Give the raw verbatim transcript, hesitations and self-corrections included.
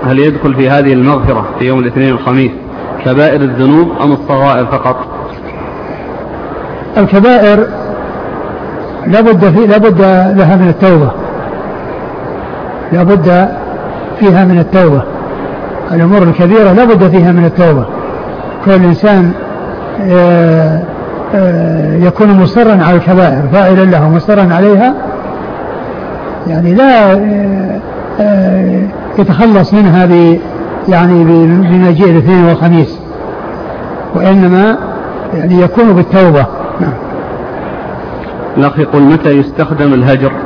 هل يدخل في هذه المغفرة في يوم الاثنين والخميس كبائر الذنوب أم الصغائر فقط؟ الكبائر لابد في لابد لها من التوبة، لابد فيها من التوبة. الأمور الكبيرة لابد فيها من التوبة. كل إنسان يكون مصرا على الكبائر فاعلا له مصرا عليها، يعني لا يتخلص منها ب يعني بمجيء الاثنين والخميس، وإنما يعني يكون بالتوبة. الأخ يقول: متى يستخدم الهجر